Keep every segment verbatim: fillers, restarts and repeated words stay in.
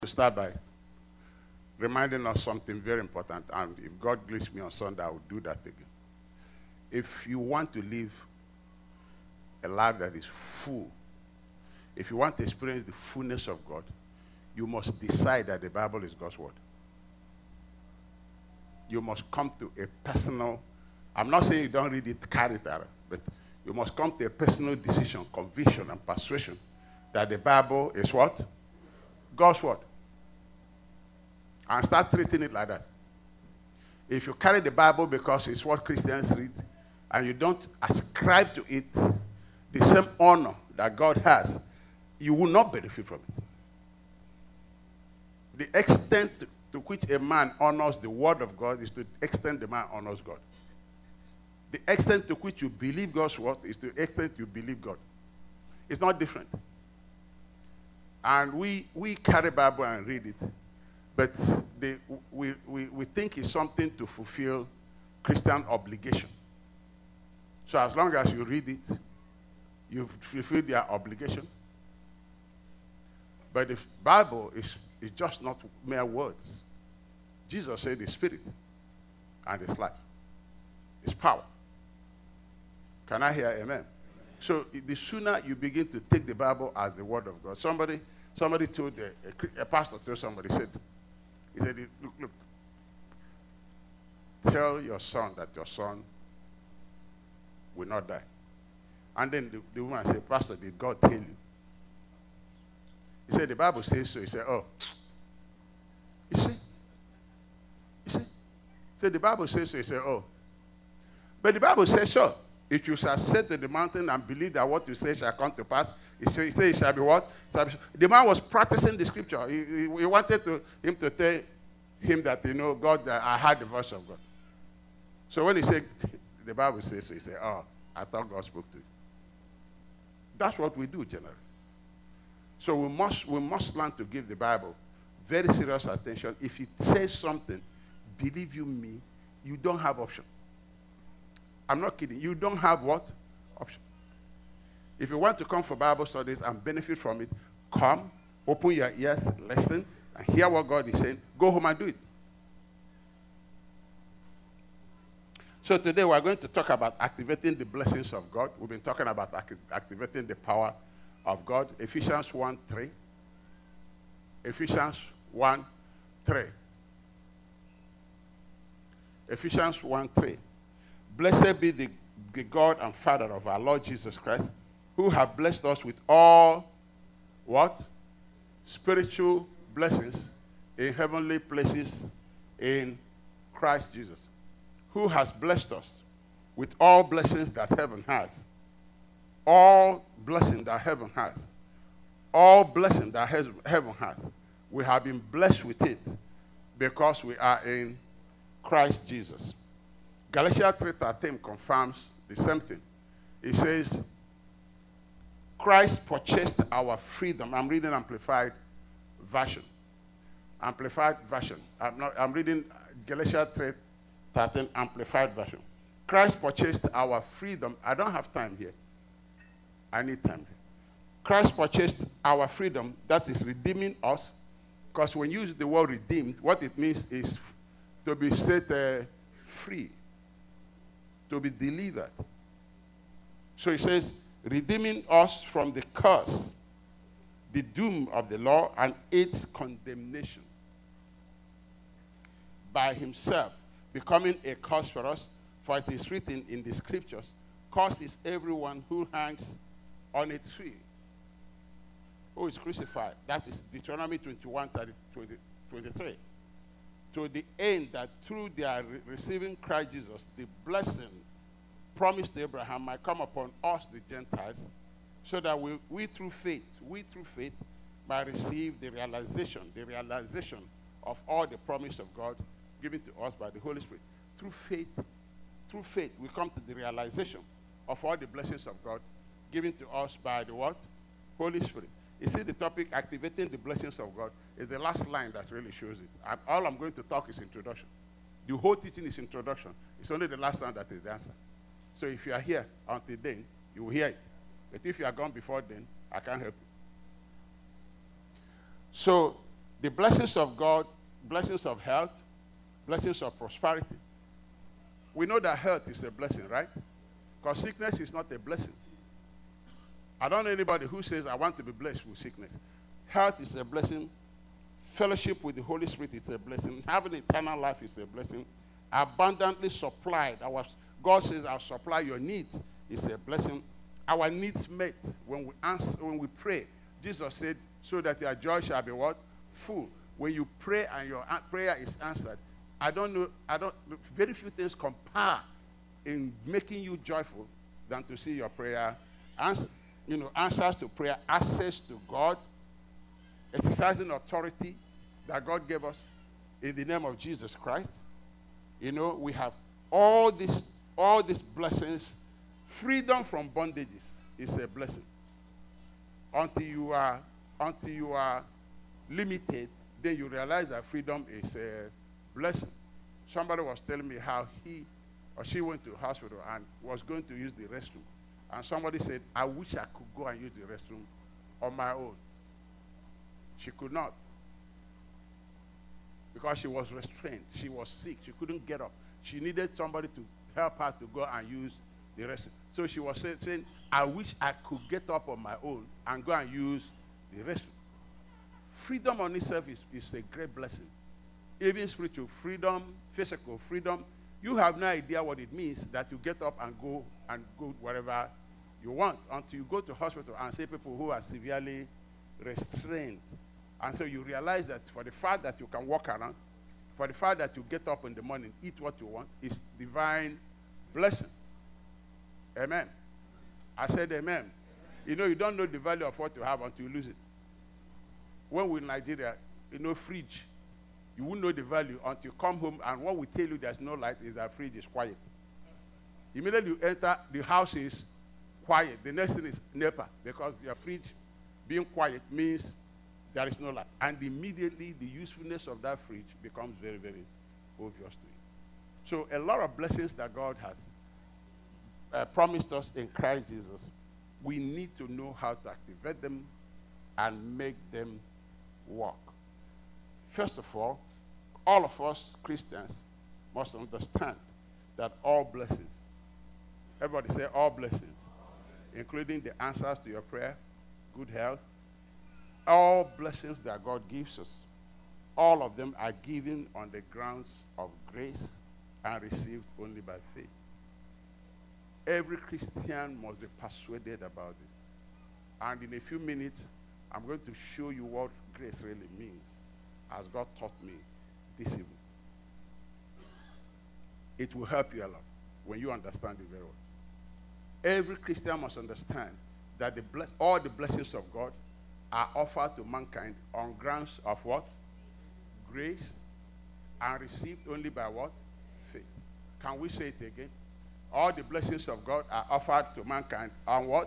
To start by reminding us something very important, and if God bless me on Sunday, I will do that again. If you want to live a life that is full, if you want to experience the fullness of God, you must decide that the Bible is God's word. You must come to a personal, I'm not saying you don't read it, carry it out, but you must come to a personal decision, conviction, and persuasion that the Bible is what? God's word. And start treating it like that. If you carry the Bible because it's what Christians read, and you don't ascribe to it the same honor that God has, you will not benefit from it. The extent to, to which a man honors the word of God is to the extent the man honors God. The extent to which you believe God's word is to the extent you believe God. It's not different. And we, we carry Bible and read it, but they, we, we, we think it's something to fulfill Christian obligation. So as long as you read it, you fulfill their obligation. But the Bible is, is just not mere words. Jesus said the Spirit and it's life. It's power. Can I hear amen? Amen? So the sooner you begin to take the Bible as the word of God. Somebody, somebody told, a, a, a pastor told somebody, said, he said, look, look, tell your son that your son will not die. And then the, the woman said, Pastor, did God tell you? He said, the Bible says so. He said, oh. You see? You see? He said, the Bible says so. He said, oh. But the Bible says, sure. If you shall say to the mountain and believe that what you say shall come to pass, he said, he said it shall be what? Shall be, the man was practicing the scripture. He, he, he wanted to, him to tell him that, you know, God, that I heard the voice of God. So when he said, the Bible says so, he said, oh, I thought God spoke to you. That's what we do generally. So we must, we must learn to give the Bible very serious attention. If it says something, believe you me, you don't have option. I'm not kidding. You don't have what? Option. If you want to come for Bible studies and benefit from it, come, open your ears, listen, and hear what God is saying. Go home and do it. So today we're going to talk about activating the blessings of God. We've been talking about act activating the power of God. Ephesians one three. Ephesians one three. Ephesians one three. Blessed be the, the God and Father of our Lord Jesus Christ, who have blessed us with all, what? Spiritual blessings in heavenly places in Christ Jesus. Who has blessed us with all blessings that heaven has. All blessings that heaven has. All blessings that heaven has. We have been blessed with it because we are in Christ Jesus. Galatians three thirteen confirms the same thing. It says, Christ purchased our freedom. I'm reading Amplified Version. Amplified Version. I'm, not, I'm reading Galatians three thirteen Amplified Version. Christ purchased our freedom. I don't have time here. I need time here. Christ purchased our freedom, that is redeeming us. Because when you use the word redeemed, what it means is to be set uh, free. To be delivered. So he says, redeeming us from the curse, the doom of the law, and its condemnation. By himself, becoming a curse for us, for it is written in the scriptures, cursed is everyone who hangs on a tree, who is crucified. That is Deuteronomy twenty-one, thirty, twenty, twenty-three. To the end that through their re receiving Christ Jesus, the blessing promised to Abraham might come upon us, the Gentiles, so that we, we through faith, we through faith might receive the realization, the realization of all the promise of God given to us by the Holy Spirit. Through faith, through faith, we come to the realization of all the blessings of God given to us by the what? Holy Spirit. You see, the topic, activating the blessings of God, is the last line that really shows it. And all I'm going to talk is introduction. The whole teaching is introduction. It's only the last line that is the answer. So if you are here until then, you will hear it. But if you are gone before then, I can't help you. So The blessings of God, blessings of health, blessings of prosperity. We know that health is a blessing, right? Because sickness is not a blessing. I don't know anybody who says, I want to be blessed with sickness. Health is a blessing. Fellowship with the Holy Spirit is a blessing. Having eternal life is a blessing. Abundantly supplied. Our, God says, I'll supply your needs is a blessing. Our needs met when we answer, when we pray. Jesus said, so that your joy shall be what? Full. When you pray and your prayer is answered, I don't know, I don't, very few things compare in making you joyful than to see your prayer answered. You know, answers to prayer, access to God, exercising authority that God gave us in the name of Jesus Christ. You know, we have all these, all these blessings. Freedom from bondages is a blessing. Until you are, until you are limited, then you realize that freedom is a blessing. Somebody was telling me how he or she went to the hospital and was going to use the restroom. And somebody said, I wish I could go and use the restroom on my own. She could not. Because she was restrained. She was sick. She couldn't get up. She needed somebody to help her to go and use the restroom. So she was say, saying, I wish I could get up on my own and go and use the restroom. Freedom on itself is, is a great blessing. Even spiritual freedom, physical freedom. You have no idea what it means that you get up and go and go wherever you want until you go to hospital and see people who are severely restrained. And so you realize that for the fact that you can walk around, for the fact that you get up in the morning, eat what you want, is divine blessing. Amen. I said amen. Amen. You know, you don't know the value of what you have until you lose it. When we're in Nigeria, you know, fridge, you won't know the value until you come home, and what we tell you there's no light is that fridge is quiet. Immediately you enter, the house is quiet. The next thing is NEPA, because your fridge being quiet means there is no light. And immediately the usefulness of that fridge becomes very, very obvious to you. So a lot of blessings that God has uh, promised us in Christ Jesus, we need to know how to activate them and make them work. First of all, all of us Christians must understand that all blessings, everybody say all blessings, including the answers to your prayer, good health, all blessings that God gives us, all of them are given on the grounds of grace and received only by faith. Every Christian must be persuaded about this. And in a few minutes, I'm going to show you what grace really means, as God taught me this evening. It will help you a lot when you understand it very well. Every Christian must understand that the bless all the blessings of God are offered to mankind on grounds of what? Grace, and received only by what? Faith. Can we say it again? All the blessings of God are offered to mankind on what?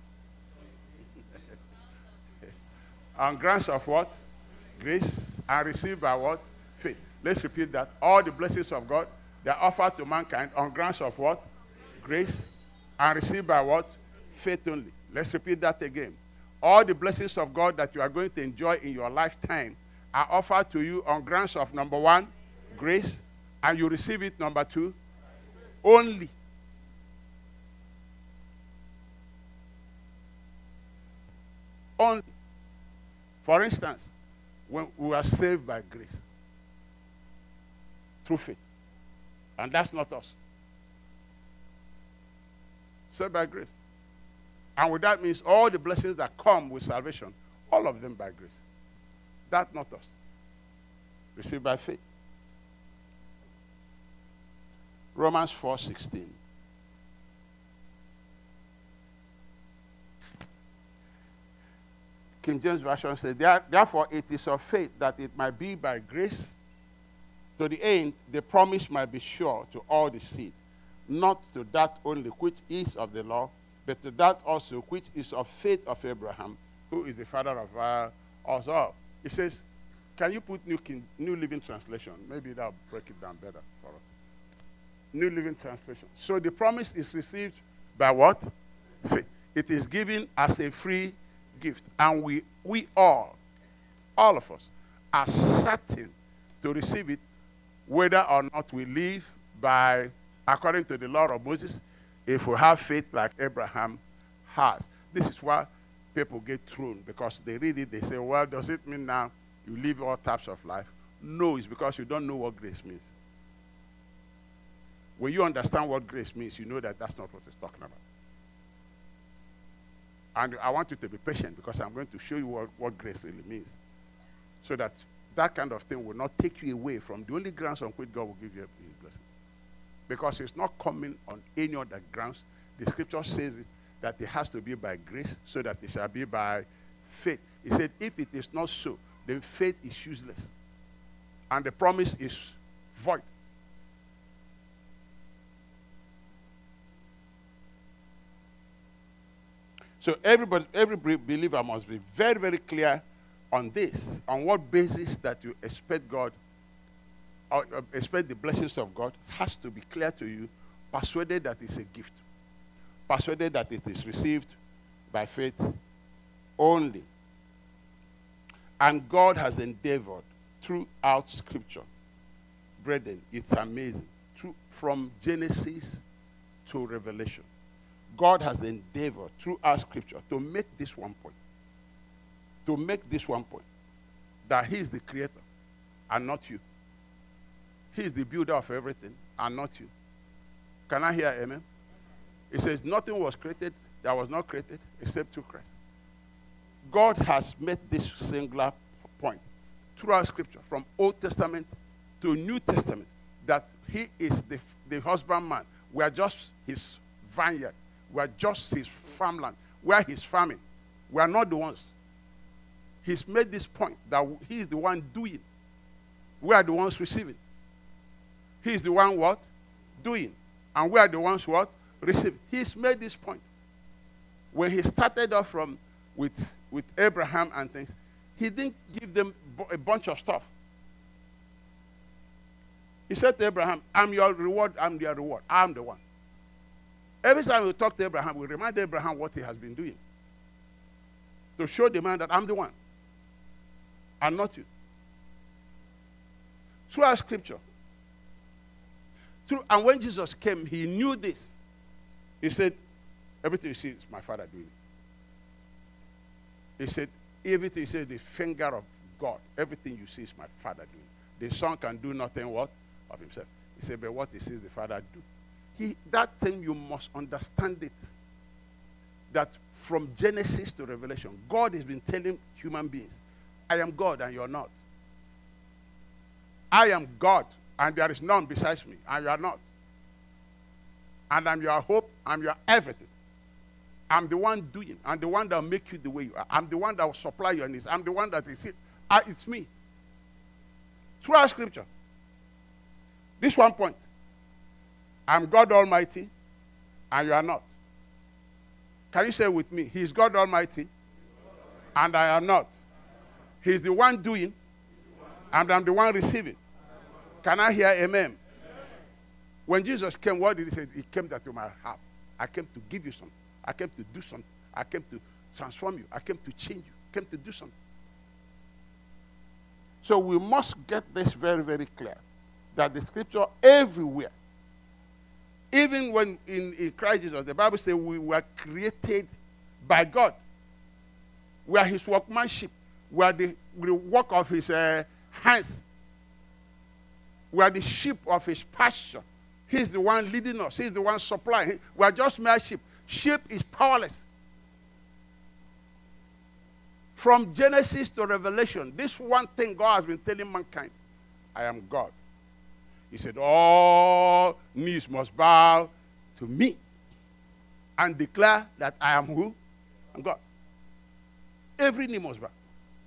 On grounds of what? Grace, and received by what? Faith. Let's repeat that. All the blessings of God, they are offered to mankind on grounds of what? Grace, and received by what? Faith only. Let's repeat that again. All the blessings of God that you are going to enjoy in your lifetime are offered to you on grounds of, number one, grace, and you receive it, number two, only. Only. For instance, when we are saved by grace, through faith, and that's not us. Saved by grace. And with that means all the blessings that come with salvation, all of them by grace. That's not us. Received by faith. Romans four sixteen. King James Version says, therefore it is of faith that it might be by grace, to the end the promise might be sure to all the seed, not to that only which is of the law, but to that also which is of faith of Abraham, who is the father of uh, us all. It says, can you put New, King, New Living Translation? Maybe that'll break it down better for us. New Living Translation. So the promise is received by what? Faith. It is given as a free gift. And we, we all, all of us, are certain to receive it, whether or not we live by, according to the law of Moses, if we have faith like Abraham has. This is why people get thrown, because they read it, they say, well, does it mean now you live all types of life? No, it's because you don't know what grace means. When you understand what grace means, you know that that's not what it's talking about. And I want you to be patient, because I'm going to show you what, what grace really means, so that that kind of thing will not take you away from the only grounds on which God will give you his blessings. Because it's not coming on any other grounds. The scripture says it, that it has to be by grace, so that it shall be by faith. He said, if it is not so, then faith is useless, and the promise is void. So everybody, every believer must be very, very clear on this, on what basis that you expect God, or expect the blessings of God, has to be clear to you, persuaded that it's a gift, persuaded that it is received by faith only. And God has endeavored throughout Scripture, brethren, it's amazing, through, from Genesis to Revelation, God has endeavored throughout Scripture to make this one point, to make this one point, that he is the creator and not you. He is the builder of everything and not you. Can I hear amen? It says nothing was created that was not created except through Christ. God has made this singular point throughout Scripture, from Old Testament to New Testament, that he is the, the husbandman. We are just his vineyard. We are just his farmland. We are his farming. We are not the ones. He's made this point that he is the one doing. We are the ones receiving. He is the one what? Doing. And we are the ones what? Receiving. He's made this point. When he started off from with, with Abraham and things, he didn't give them a bunch of stuff. He said to Abraham, I'm your reward, I'm your reward. I'm the one. Every time we talk to Abraham, we remind Abraham what he has been doing, to show the man that I'm the one and not you. Throughout Scripture. Through, and when Jesus came, he knew this. He said, everything you see is my Father doing it. He said, everything, he said, the finger of God, everything you see is my Father doing. The Son can do nothing what? Of himself. He said, but what he sees the Father do. He, that thing, you must understand it. That from Genesis to Revelation, God has been telling human beings, I am God and you're not. I am God and there is none besides me, and you are not. And I'm your hope, I'm your everything. I'm the one doing. I'm the one that will make you the way you are. I'm the one that will supply your needs. I'm the one that is it. I, it's me. Throughout Scripture. This one point. I'm God Almighty, and you are not. Can you say with me? He is God Almighty, and I am not. He's the one doing, and I'm the one receiving. Can I hear amen? Amen? When Jesus came, what did he say? He came that you might have. I came to give you something. I came to do something. I came to transform you. I came to change you. I came to do something. So we must get this very, very clear, that the Scripture everywhere, even when in, in Christ Jesus, the Bible says we were created by God. We are his workmanship. We are the, the work of his uh, hands. We are the sheep of his pasture. He's the one leading us. He's the one supplying. We are just mere sheep. Sheep is powerless. From Genesis to Revelation, this one thing God has been telling mankind, I am God. He said, all knees must bow to me and declare that I am who? I'm God. Every knee must bow.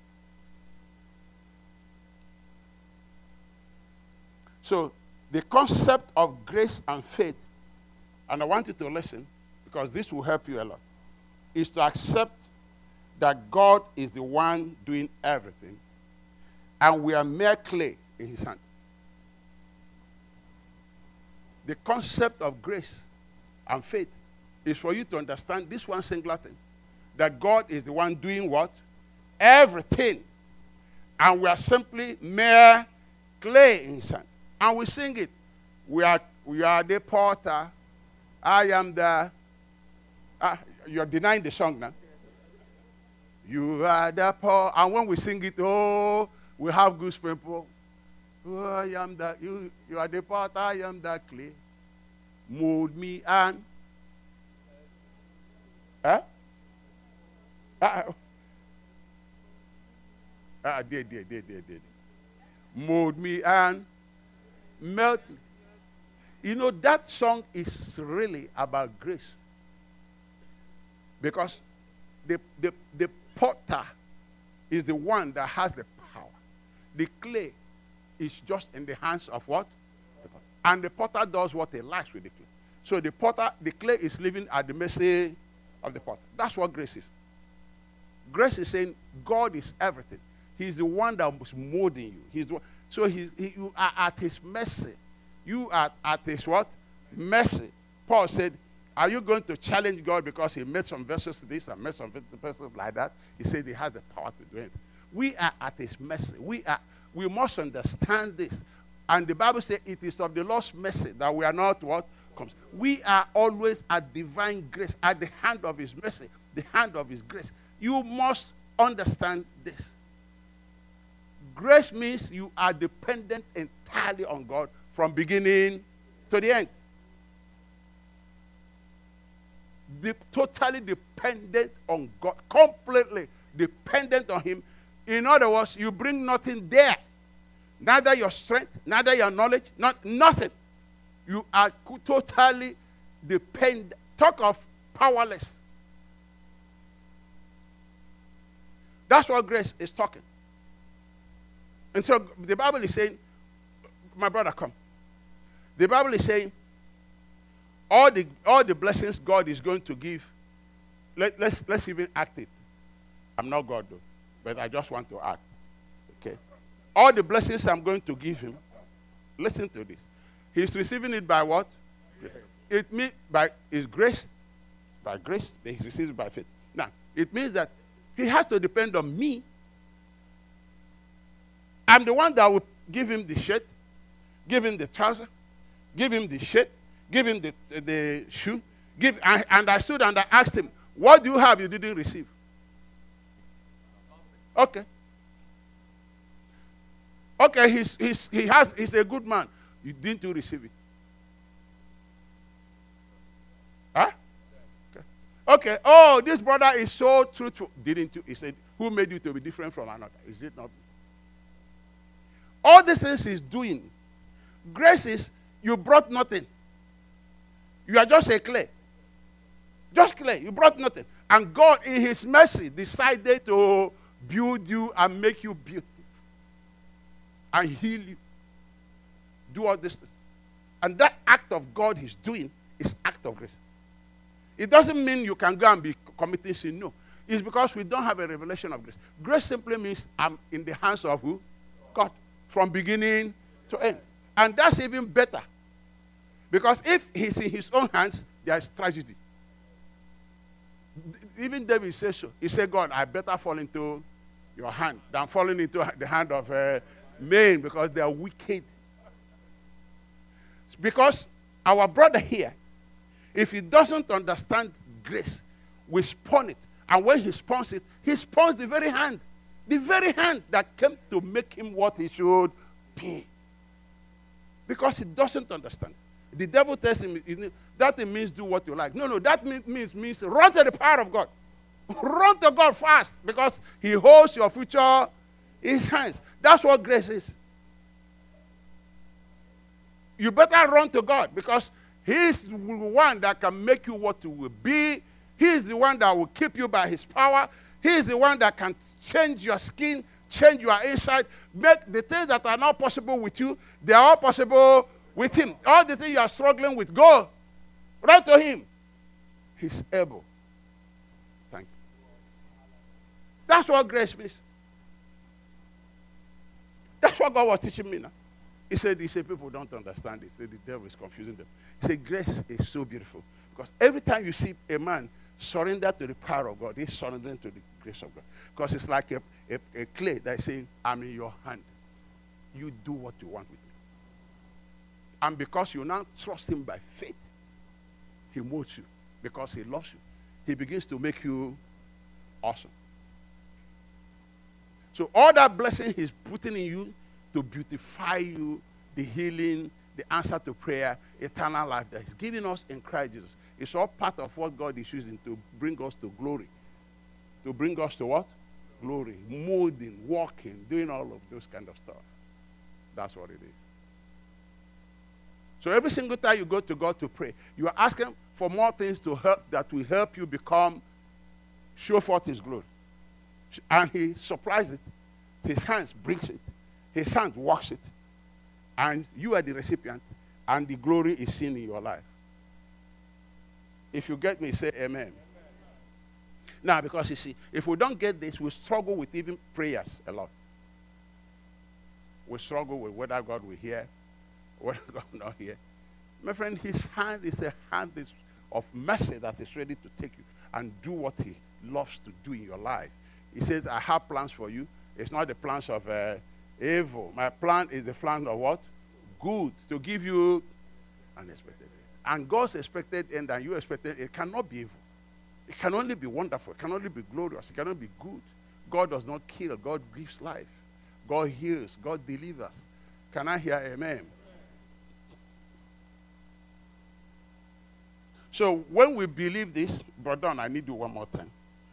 So the concept of grace and faith, and I want you to listen because this will help you a lot, is to accept that God is the one doing everything and we are mere clay in his hand. The concept of grace and faith is for you to understand this one singular thing, that God is the one doing what? Everything. And we are simply mere clay in his hand. And we sing it. We are, we are the potter. I am the... Ah, you're denying the song now. You are the potter. And when we sing it, oh, we have goosebumps. Oh, I am the... You, you are the potter. I am the clay. Mold me and... Huh? Ah, ah, did, did, did, did, did. Mold me and melt me. You know, that song is really about grace. Because the, the, the potter is the one that has the power. The clay is just in the hands of what? The potter. And the potter does what he likes with the clay. So the potter, the clay is living at the mercy of the potter. That's what grace is. Grace is saying God is everything. He's the one that was molding you. He's the one. So he, he, you are at his mercy. You are at his what? Mercy. Paul said, are you going to challenge God because he made some vessels this and made some vessels like that? He said he has the power to do it. We are at his mercy. We are. We must understand this. And the Bible says it is of the Lord's mercy that we are not what? Comes. We are always at divine grace, at the hand of his mercy, the hand of his grace. You must understand this. Grace means you are dependent entirely on God from beginning to the end. De- totally dependent on God, completely dependent on him. In other words, you bring nothing there. Neither your strength, neither your knowledge, not nothing. You are totally dependent. Talk of powerless. That's what grace is talking. And so the Bible is saying, my brother, come. The Bible is saying, all the all the blessings God is going to give, let, let's let's even act it. I'm not God though, but I just want to act. Okay. All the blessings I'm going to give him, listen to this. He's receiving it by what? Grace. It means by his grace, by grace, he receives it by faith. Now, it means that he has to depend on me. I'm the one that will give him the shirt, give him the trouser, give him the shirt, give him the, uh, the shoe. Give, and, and I stood and I asked him, what do you have you didn't receive? Okay. Okay, he's, he's, he has, he's a good man. You didn't you receive it? Huh? Okay. Okay. Oh, this brother is so truthful. Didn't you? He said, who made you to be different from another? Is it not? All these things he's doing. Grace is, you brought nothing. You are just a clay. Just clay. You brought nothing. And God, in his mercy, decided to build you and make you beautiful. And heal you. Do all this. And that act of God he's doing is act of grace. It doesn't mean you can go and be committing sin. No. It's because we don't have a revelation of grace. Grace simply means I'm in the hands of who? God. From beginning to end. And that's even better. Because if he's in his own hands, there is tragedy. Even David says so. He said, God, I better fall into your hand than falling into the hand of uh, men because they are wicked. Because our brother here, if he doesn't understand grace, we spawn it. And when he spawns it, he spawns the very hand. The very hand that came to make him what he should be. Because he doesn't understand. The devil tells him, that it means do what you like. No, no, that means, means, means run to the power of God. Run to God fast because he holds your future in his hands. That's what grace is. You better run to God because he's the one that can make you what you will be. He's the one that will keep you by his power. He's the one that can change your skin, change your inside, make the things that are not possible with you, they are all possible with him. All the things you are struggling with, go. Run to him. He's able. Thank you. That's what grace means. That's what God was teaching me now. He said, he said, people don't understand it. He said, the devil is confusing them. He said, grace is so beautiful. Because every time you see a man surrender to the power of God. He's surrendering to the grace of God. Because it's like a, a, a clay that's saying, I'm in your hand. You do what you want with me. And because you now trust him by faith, he molds you. Because he loves you, he begins to make you awesome. So all that blessing he's putting in you to beautify you, the healing, the answer to prayer, eternal life that he's giving us in Christ Jesus, it's all part of what God is using to bring us to glory. To bring us to what? Glory. Molding, walking, doing all of those kind of stuff. That's what it is. So every single time you go to God to pray, you are asking for more things to help, that will help you become, show forth his glory. And he supplies it. His hands brings it. His hands works it. And you are the recipient, and the glory is seen in your life. If you get me, say amen. Amen. Now, because you see, if we don't get this, we struggle with even prayers a lot. We struggle with whether God will hear, whether God will not hear. My friend, his hand is a hand of mercy that is ready to take you and do what he loves to do in your life. He says, I have plans for you. It's not the plans of uh, evil. My plan is the plan of what? Good. To give you unexpected. And God's expected end and you expected, it cannot be evil. It can only be wonderful. It can only be glorious. It cannot be good. God does not kill. God gives life. God heals. God delivers. Can I hear amen? So when we believe this, brother, I need you one more time.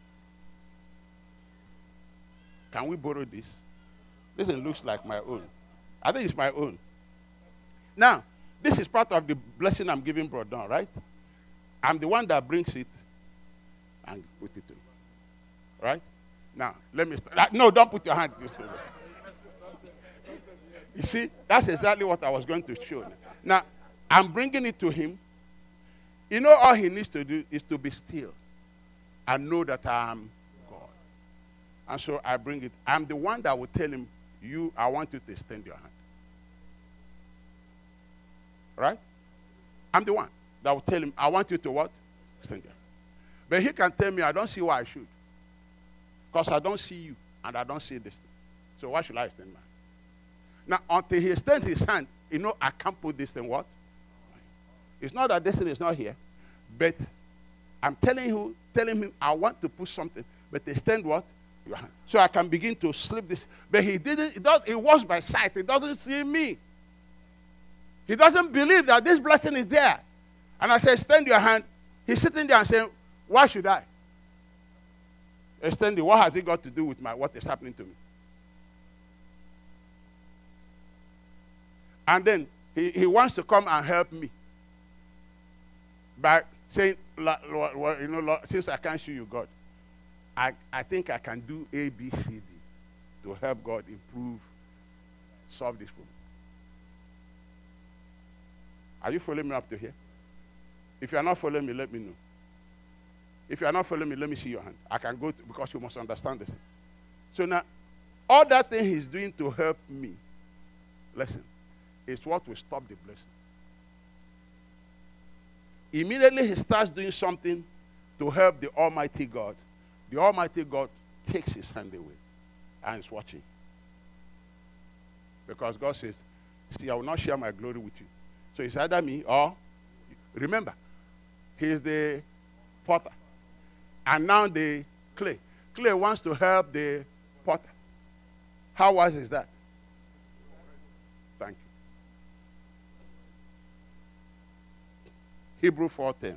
Can we borrow this? This looks like my own. I think it's my own. Now, this is part of the blessing I'm giving brother, right? I'm the one that brings it and put it to him. Right? Now, let me start. No, don't put your hand. You see, that's exactly what I was going to show. Now, I'm bringing it to him. You know, all he needs to do is to be still and know that I'm God. And so I bring it. I'm the one that will tell him, you, I want you to extend your hand. Right? I'm the one that will tell him, I want you to what? Extend your hand. But he can tell me, I don't see why I should. Because I don't see you, and I don't see this thing. So why should I extend my hand? Now, until he extends his hand, you know, I can't put this thing what? It's not that this thing is not here, but I'm telling you, telling him I want to put something, but extend what? Your hand. So I can begin to slip this. But he didn't, it, does, it was by sight. He doesn't see me. He doesn't believe that this blessing is there. And I say, extend your hand. He's sitting there and saying, why should I? Extend it. What has it got to do with my what is happening to me? And then he, he wants to come and help me by saying, well, you know, Lord, since I can't show you God, I, I think I can do A, B, C, D to help God improve, solve this problem. Are you following me up to here? If you are not following me, let me know. If you are not following me, let me see your hand. I can go to, because you must understand this. So now, all that thing he's doing to help me, listen, is what will stop the blessing. Immediately he starts doing something to help the Almighty God. The Almighty God takes his hand away and is watching. Because God says, see, I will not share my glory with you. So it's either me or, remember, he is the potter. And now the clay. Clay wants to help the potter. How wise is that? Thank you. Hebrews four ten.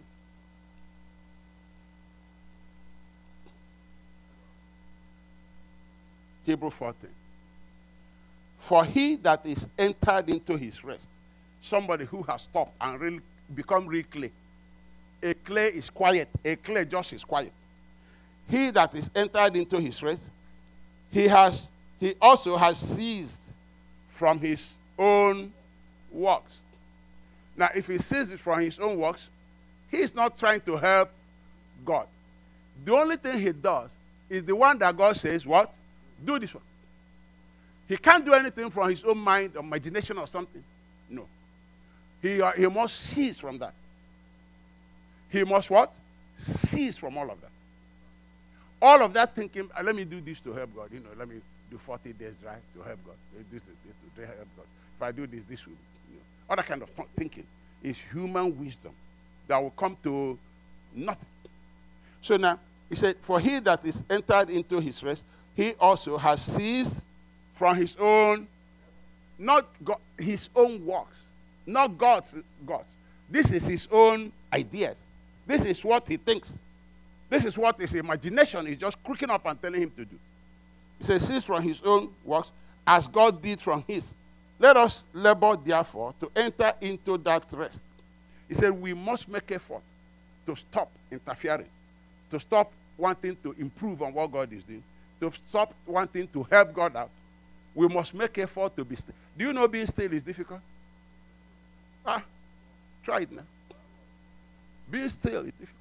Hebrews four ten. For he that is entered into his rest, somebody who has stopped and really become real clay. A clay is quiet. A clay just is quiet. He that is entered into his rest, he has he also has ceased from his own works. Now, if he ceases from his own works, he is not trying to help God. The only thing he does is the one that God says, what? Do this one. He can't do anything from his own mind or imagination or something. No. He, uh, he must cease from that. He must what? Cease from all of that. All of that thinking, uh, let me do this to help God. You know, let me do forty days drive to help God. This is this to help God. If I do this, this will, you know. Other kind of th- thinking is human wisdom that will come to nothing. So now, he said, for he that is entered into his rest, he also has ceased from his own, not God, his own works, not God's God's. This is his own ideas. This is what he thinks. This is what his imagination is just crooking up and telling him to do. He says, cease from his own works, as God did from his. Let us labor, therefore, to enter into that rest. He said, we must make effort to stop interfering, to stop wanting to improve on what God is doing, to stop wanting to help God out. We must make effort to be still. Do you know being still is difficult? Ah, try it now. Being still is difficult.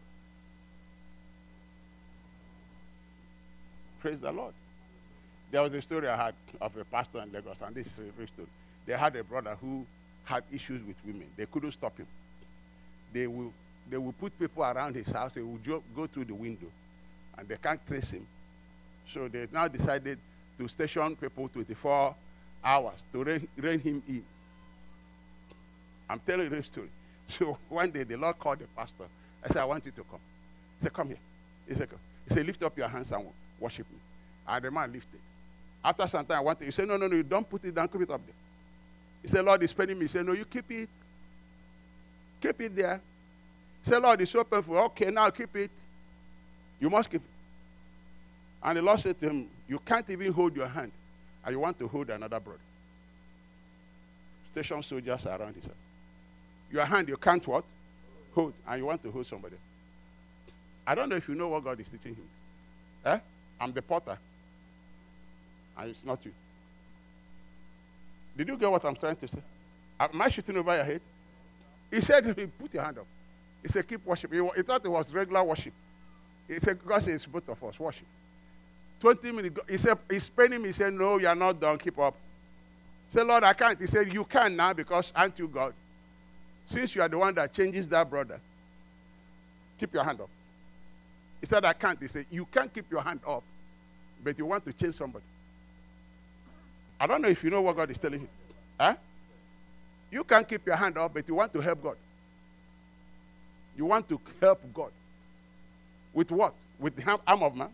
Praise the Lord. There was a story I had of a pastor in Lagos, and this is a real story. They had a brother who had issues with women. They couldn't stop him. They will, they will put people around his house. They will jo- go through the window, and they can't trace him. So they now decided to station people twenty-four hours to rein, rein him in. I'm telling you this story. So one day the Lord called the pastor. I said, I want you to come. He said, come here. He said, come. He said, lift up your hands and worship me. And the man lifted. After some time, I wanted. He said, no, no, no, you don't put it down. Keep it up there. He said, Lord, it's paining me. He said, no, you keep it. Keep it there. He said, Lord, it's so painful. Okay, now keep it. You must keep it. And the Lord said to him, you can't even hold your hand, and you want to hold another brother. Station soldiers around his hand. Your hand, you can't what? Hold, and you want to hold somebody. I don't know if you know what God is teaching him. Eh? I'm the potter, and it's not you. Did you get what I'm trying to say? Am I shooting over your head? He said, put your hand up. He said, keep worshiping. He thought it was regular worship. He said, God says, both of us, worship. twenty minutes, he said, he's paining me. He said, no, you're not done, keep up. He said, Lord, I can't. He said, you can now, because aren't you God? Since you are the one that changes that brother, keep your hand up. He said, I can't. He said, you can't keep your hand up, but you want to change somebody. I don't know if you know what God is telling you. Huh? You can't keep your hand up, but you want to help God. You want to help God. With what? With the arm of man.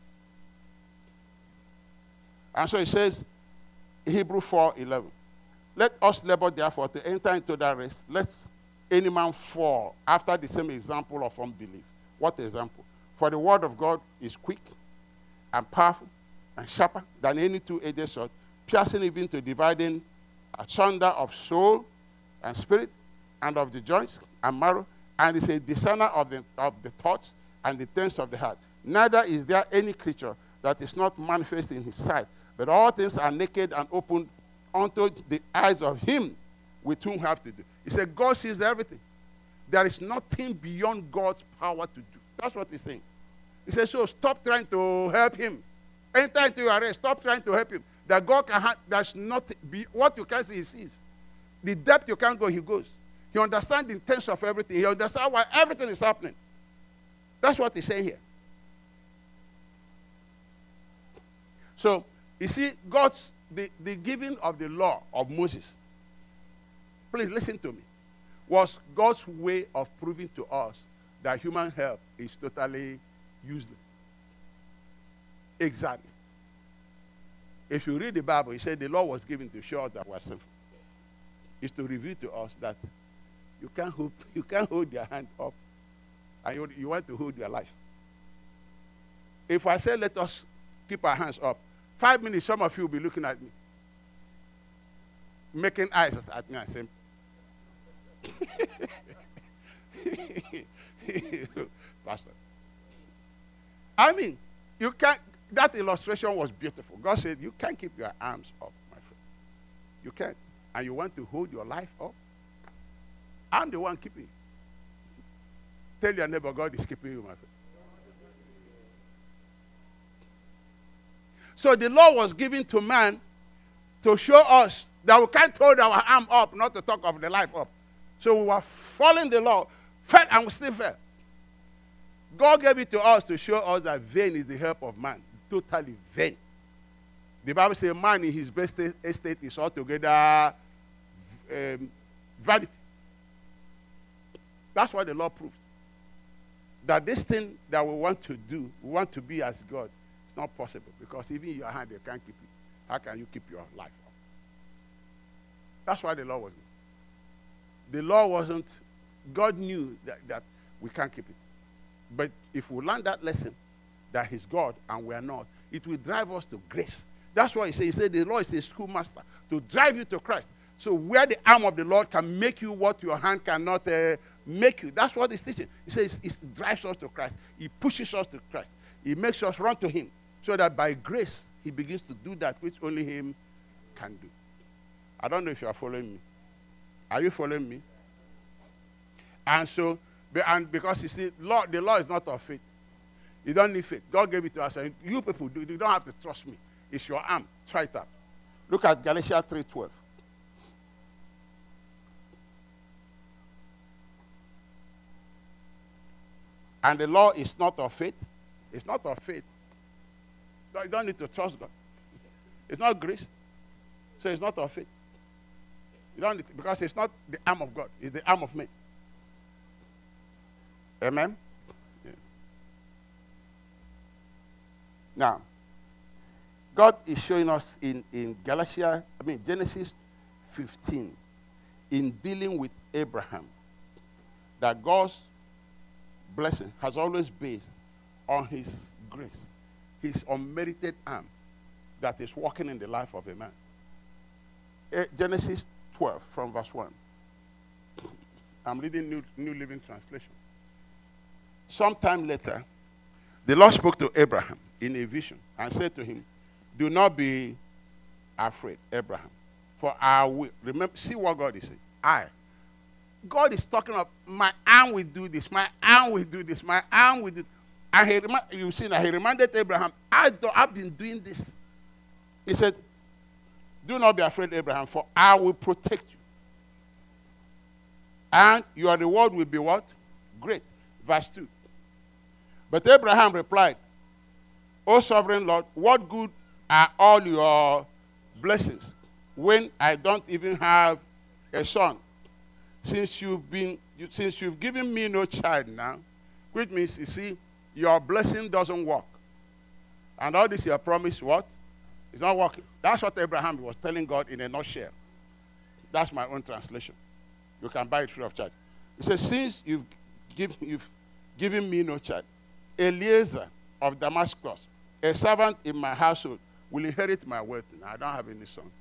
And so it says, Hebrews four eleven. Let us labor therefore to enter into that rest. Let any man fall after the same example of unbelief. What example? For the word of God is quick and powerful and sharper than any two-edged sword, piercing even to dividing asunder of soul and spirit, and of the joints and marrow, and is a discerner of the of the thoughts and the intents of the heart. Neither is there any creature that is not manifest in his sight, but all things are naked and opened unto the eyes of him with whom we have to do. He said, God sees everything. There is nothing beyond God's power to do. That's what he's saying. He says, so stop trying to help him. Enter into your rest. Stop trying to help him. That God can have, there's nothing, be, what you can see, he sees. The depth you can't go, he goes. He understands the intents of everything. He understands why everything is happening. That's what he's saying here. So, you see, God's, the, the giving of the law of Moses, please listen to me, was God's way of proving to us that human help is totally useless. Exactly. If you read the Bible, he said the law was given to show us that we're sinful. It's to reveal to us that you can't hold, you can't hold your hand up, and you, you want to hold your life. If I say let us keep our hands up, five minutes, some of you will be looking at me, making eyes at me and saying, Pastor. I mean, you can't, that illustration was beautiful. God said, you can't keep your arms up, my friend. You can't. And you want to hold your life up? I'm the one keeping you. Tell your neighbor, God is keeping you, my friend. So the law was given to man to show us that we can't hold our arm up, not to talk of the life up. So we were following the law, fell and we still fell. God gave it to us to show us that vain is the help of man. Totally vain. The Bible says man in his best estate is altogether um, vanity. That's what the law proves. That this thing that we want to do, we want to be as God, it's not possible. Because even your hand, you can't keep it. How can you keep your life up? That's why the law wasn't. The law wasn't, God knew that, that we can't keep it. But if we learn that lesson, that he's God and we are not, it will drive us to grace. That's why he said, he said the law is a schoolmaster to drive you to Christ. So where the arm of the Lord can make you what your hand cannot uh, make you. That's what he's teaching. He says it drives us to Christ. He pushes us to Christ. He makes us run to him so that by grace he begins to do that which only him can do. I don't know if you are following me. Are you following me? And so, and because you see, law, the law is not of faith. You don't need faith. God gave it to us. And you people, do, you don't have to trust me. It's your arm. Try it out. Look at Galatians three twelve. And the law is not of faith. It's not of faith. You don't need to trust God. It's not grace. So it's not of faith. You don't need to, because it's not the arm of God. It's the arm of man. Amen? Yeah. Now, God is showing us in, in Galatians, I mean Genesis fifteen, in dealing with Abraham, that God's blessing has always based on his grace, his unmerited arm that is working in the life of a man. Uh, Genesis twelve from verse one. I'm reading New, New Living Translation. Sometime later, the Lord spoke to Abraham in a vision and said to him, do not be afraid, Abraham, for I will. Remember, see what God is saying. I. God is talking of my arm will do this, my arm will do this, my arm will do this. And he remi- you see now, he reminded Abraham, I do, I've been doing this. He said, do not be afraid, Abraham, for I will protect you. And your reward will be what? Great. Verse two. But Abraham replied, O sovereign Lord, what good are all your blessings when I don't even have a son? Since you've been, you, since you've given me no child now, which means, you see, your blessing doesn't work. And all this your promise, what? It's not working. That's what Abraham was telling God in a nutshell. That's my own translation. You can buy it free of charge. He says, since you've, give, you've given me no child, Eliezer of Damascus, a servant in my household, will inherit my wealth. Now, I don't have any son.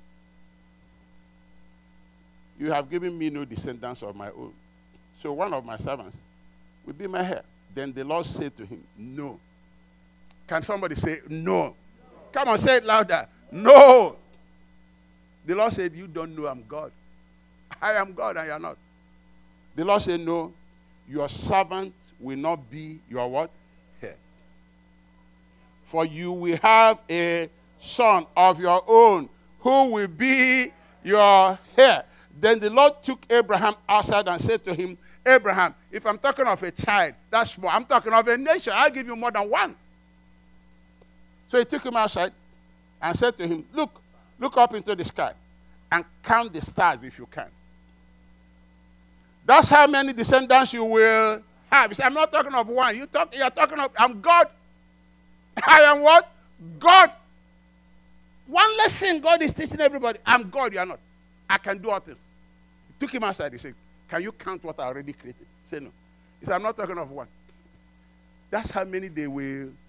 You have given me no descendants of my own. So one of my servants will be my heir. Then the Lord said to him, no. Can somebody say no? No. Come on, say it louder. No. The Lord said, you don't know I'm God. I am God and you are not. The Lord said, no, your servant will not be your what? Heir. For you will have a son of your own who will be your heir. Then the Lord took Abraham outside and said to him, Abraham, if I'm talking of a child, that's small. I'm talking of a nation. I'll give you more than one. So he took him outside and said to him, look, look up into the sky and count the stars if you can. That's how many descendants you will have. He said, I'm not talking of one. You talk, you're talking of, I'm God. I am what? God. One lesson God is teaching everybody. I'm God, you are not. I can do all things. He took him outside. He said, can you count what I already created? He said, no. He said, I'm not talking of one. That's how many they will be.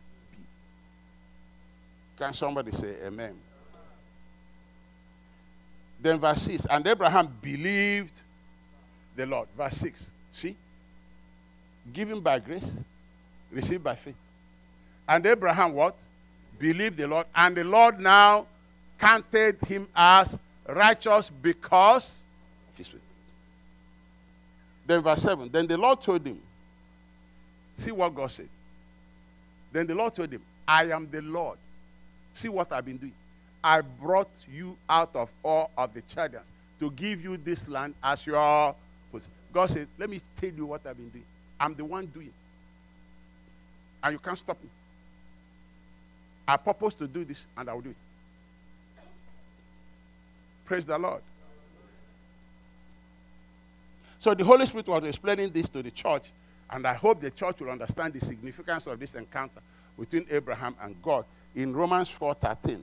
Can somebody say amen? Then verse six, and Abraham believed the Lord. Verse six, see? Given by grace, received by faith. And Abraham what? Believed the Lord. And the Lord now counted him as righteous because of his faith. Then verse seven, then the Lord told him, see what God said. Then the Lord told him, I am the Lord. See what I've been doing. I brought you out of all of the Chaldeans to give you this land as your possession. God said, let me tell you what I've been doing. I'm the one doing. And you can't stop me. I purpose to do this, and I will do it. Praise the Lord. So the Holy Spirit was explaining this to the church, and I hope the church will understand the significance of this encounter between Abraham and God in Romans four thirteen.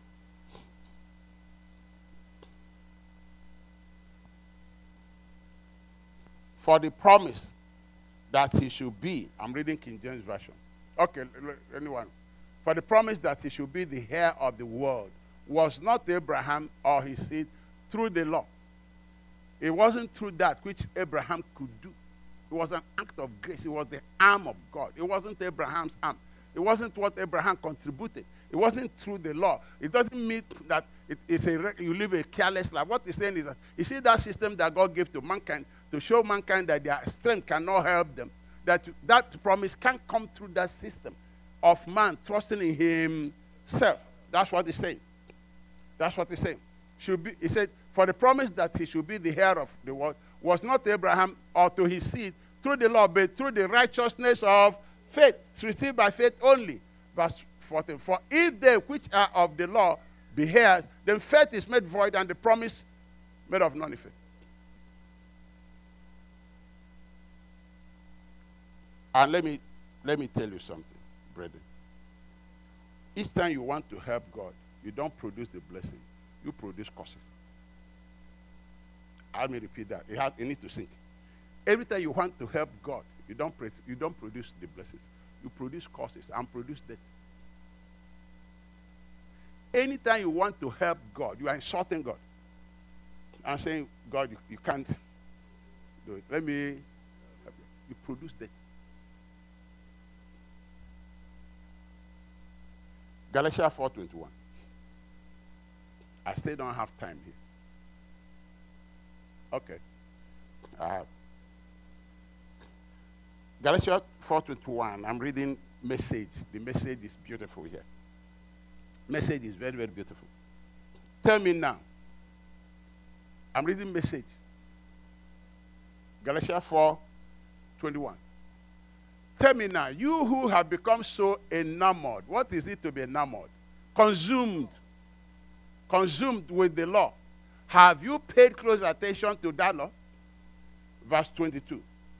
For the promise that he should be, I'm reading King James Version. Okay, anyone. For the promise that he should be the heir of the world was not Abraham or his seed through the law. It wasn't through that which Abraham could do. It was an act of grace. It was the arm of God. It wasn't Abraham's arm. It wasn't what Abraham contributed. It wasn't through the law. It doesn't mean that it, it's a, you live a careless life. What he's saying is that, you see that system that God gave to mankind to show mankind that their strength cannot help them, that that promise can't come through that system of man trusting in himself. That's what he's saying. That's what he's saying. Should be, he said, for the promise that he should be the heir of the world was not Abraham or to his seed through the law, but through the righteousness of faith. It's received by faith only. Verse fourteen. For if they which are of the law be heirs, then faith is made void and the promise made of none effect. And let me let me tell you something, brethren. Each time you want to help God, you don't produce the blessing, you produce curses. Let me repeat that. It, has, it needs to sink. Every time you want to help God, you don't, you don't produce the blessings. You produce curses and produce death. Anytime you want to help God, you are insulting God. I'm saying, God, you, you can't do it. Let me help you. You produce death. Galatians four twenty-one. I still don't have time here. Okay. Uh, Galatians four twenty-one. I'm reading Message. The Message is beautiful here. Message is very, very beautiful. Tell me now. I'm reading Message. Galatians four twenty-one. Tell me now, you who have become so enamored, what is it to be enamored? Consumed. Consumed with the law. Have you paid close attention to that law? Verse twenty-two.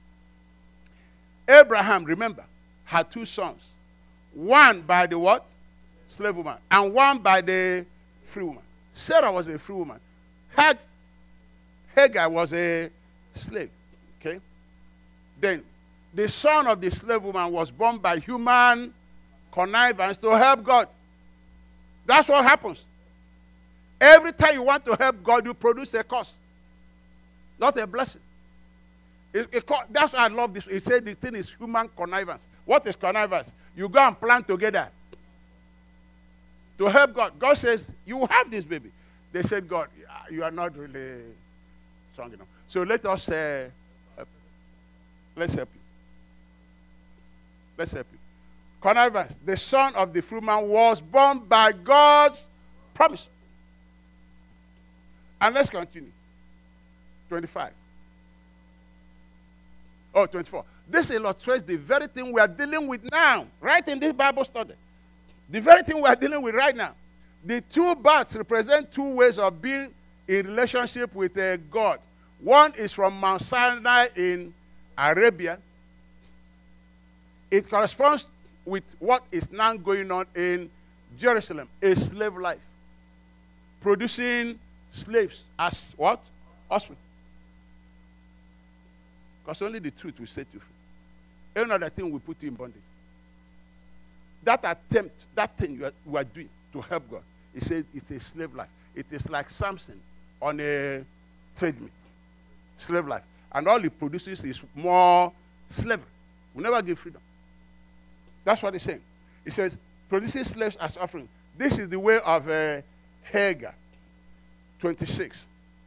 Abraham, remember, had two sons. One by the what? Slave woman. And one by the free woman. Sarah was a free woman. Hag, Hagar was a slave. Okay? Then, the son of the slave woman was born by human connivance to help God. That's what happens. Every time you want to help God, you produce a curse, not a blessing. It, it, that's why I love this. It said the thing is human connivance. What is connivance? You go and plan together to help God. God says, you will have this baby. They said, God, you are not really strong enough. So let us, uh, help. let's help you. Let's help you. Connivance, the son of the freeman, was born by God's promise. And let's continue. twenty-five. Oh, twenty-four. This illustrates the very thing we are dealing with now, right in this Bible study. The very thing we are dealing with right now. The two births represent two ways of being in relationship with uh, God. One is from Mount Sinai in Arabia. It corresponds with what is now going on in Jerusalem, a slave life. Producing slaves as what? Offspring. Because only the truth will set you free. Any other thing will put you in bondage. That attempt, that thing you are, you are doing to help God, it says it's a slave life. It is like Samson on a treadmill. Slave life. And all it produces is more slavery. We never give freedom. That's what he's saying. He says, producing slaves as offering. This is the way of uh, Hagar. twenty-six.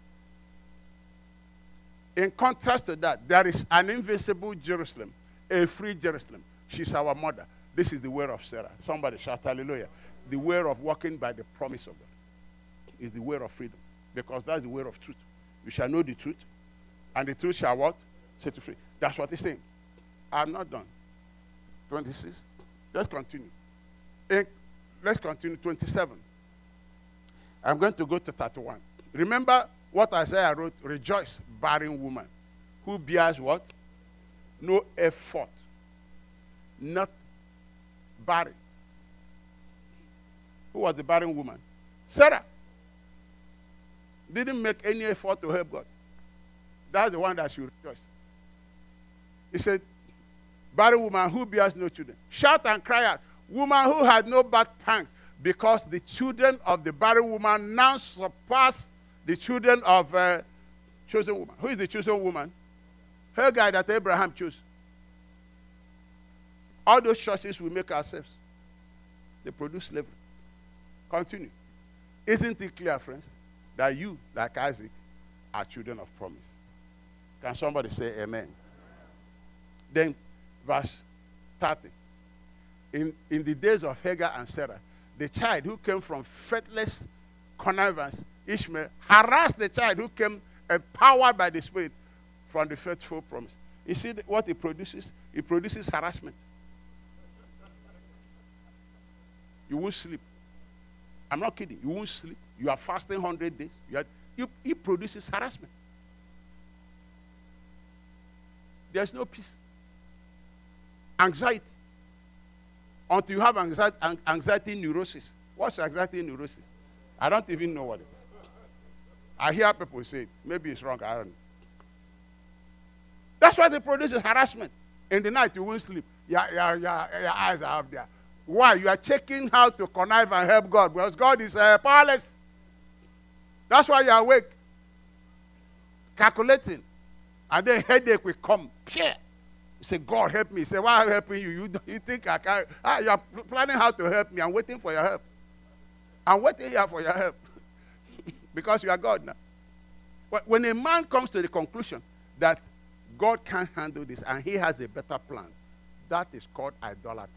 In contrast to that, there is an invincible Jerusalem, a free Jerusalem. She's our mother. This is the way of Sarah. Somebody shout hallelujah. The way of walking by the promise of God is the way of freedom. Because that's the way of truth. You shall know the truth, and the truth shall what? Set you free. That's what he's saying. I'm not done. twenty-six. Let's continue. In, let's continue. twenty-seven. I'm going to go to thirty-one. Remember what Isaiah wrote? Rejoice, barren woman, who bears what? No effort. Not barren. Who was the barren woman? Sarah. Didn't make any effort to help God. That's the one that should rejoice. He said, barren woman who bears no children. Shout and cry out, woman who had no birth pangs, because the children of the barren woman now surpass the children of uh, chosen woman. Who is the chosen woman? Her guy that Abraham chose. All those choices we make ourselves. They produce slavery. Continue. Isn't it clear, friends, that you, like Isaac, are children of promise? Can somebody say amen? Then, verse thirty. In, in the days of Hagar and Sarah, the child who came from faithless connivance, Ishmael, harassed the child who came empowered by the Spirit from the faithful promise. You see what it produces? It produces harassment. You won't sleep. I'm not kidding. You won't sleep. You are fasting one hundred days. You are, you, it produces harassment. There's no peace. Anxiety. Until you have anxiety, anxiety neurosis. What's anxiety neurosis? I don't even know what it is. I hear people say it. Maybe it's wrong. I don't know. That's why it produces harassment. In the night, you won't sleep. Your, your, your, your eyes are up there. Why? You are checking how to connive and help God, because God is uh, powerless. That's why you are awake, calculating, and then headache will come. Phew. You say, God, help me. You say, why am I helping you? You, you think I can? Ah, you are planning how to help me. I'm waiting for your help. I'm waiting here for your help. Because you are God now. But when a man comes to the conclusion that God can't handle this and he has a better plan, that is called idolatry.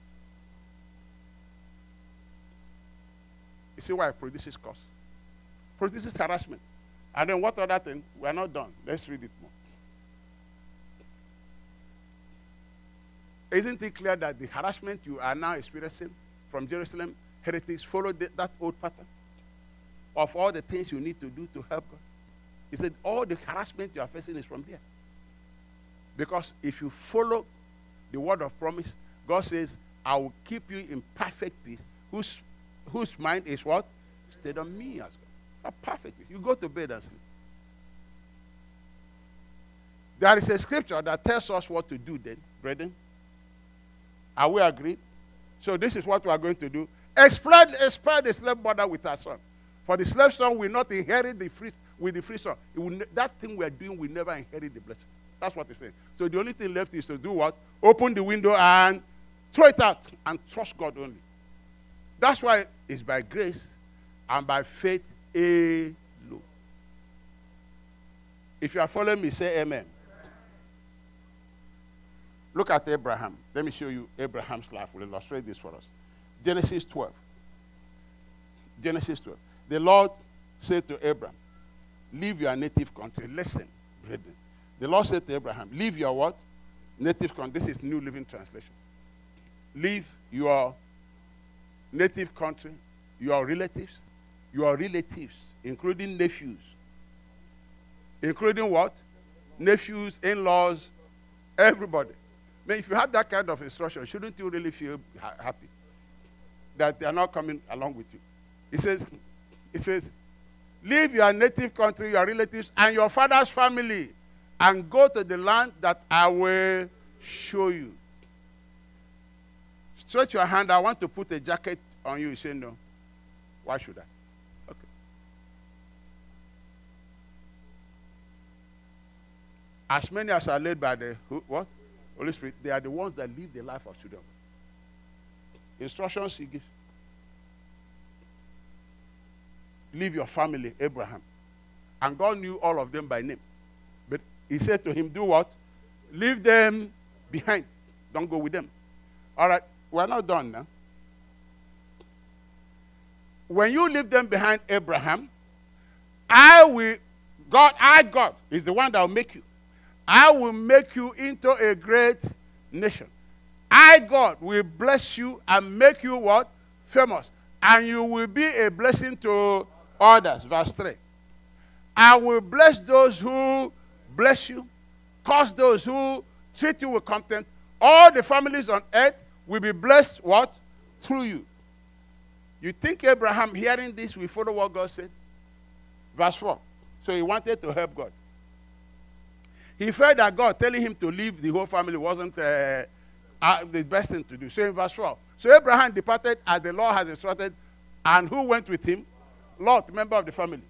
You see why it produces cause? Produces harassment. And then what other thing? We are not done. Let's read it more. Isn't it clear that the harassment you are now experiencing from Jerusalem heretics follow the, that old pattern of all the things you need to do to help God? He said all the harassment you are facing is from there. Because if you follow the word of promise, God says, I will keep you in perfect peace, whose, whose mind is what? Stayed on me as God. A perfect peace. You go to bed and sleep. There is a scripture that tells us what to do then, brethren. Are we agreed? So this is what we are going to do. Expel, expel the slave mother with her son. For the slave son will not inherit the free with the free son. It will ne- that thing we are doing will never inherit the blessing. That's what he's saying. So the only thing left is to do what? Open the window and throw it out and trust God only. That's why it's by grace and by faith alone. If you are following me, say amen. Look at Abraham. Let me show you Abraham's life. We'll illustrate this for us. Genesis twelve. Genesis twelve. The Lord said to Abraham, leave your native country. Listen, brethren. The Lord said to Abraham, leave your what? Native country. This is New Living Translation. Leave your native country, your relatives, your relatives, including nephews. Including what? Nephews, in-laws, everybody. I mean, if you have that kind of instruction, shouldn't you really feel ha- happy that they are not coming along with you? He says, he says, leave your native country, your relatives, and your father's family, and go to the land that I will show you. Stretch your hand. I want to put a jacket on you. You say, no. Why should I? Okay. As many as are led by the who, what? Holy Spirit, they are the ones that live the life of children. Instructions he gives. Leave your family, Abraham. And God knew all of them by name. But he said to him, do what? Leave them behind. Don't go with them. All right, we're not done now. When you leave them behind, Abraham, I will, God, I, God, is the one that will make you. I will make you into a great nation. I, God, will bless you and make you what? Famous. And you will be a blessing to others. Verse three. I will bless those who bless you, curse those who treat you with contempt. All the families on earth will be blessed, what? Through you. You think Abraham, hearing this, will follow what God said? Verse four. So he wanted to help God. He felt that God telling him to leave the whole family wasn't uh, uh, the best thing to do. So in verse four. So Abraham departed as the Lord has instructed, and who went with him? Lot, member of the family.